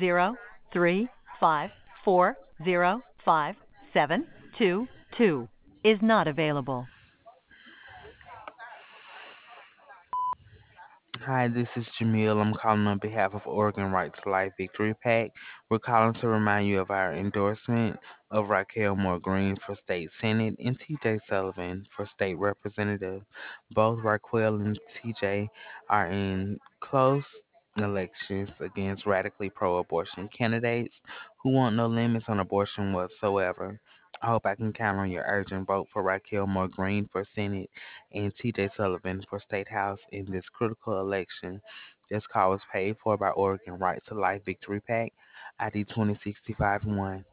035405722 is not available. Hi, this is Jamil. I'm calling on behalf of Oregon Right to Life Victory PAC. We're calling to remind you of our endorsement of Raquel Moore Green for State Senate and TJ Sullivan for State Representative. Both Raquel and TJ are in close elections against radically pro abortion candidates who want no limits on abortion whatsoever. I hope I can count on your urgent vote for Raquel Moore Green for Senate and TJ Sullivan for State House in this critical election. This call was paid for by Oregon Right to Life Victory PAC, ID 2065-1.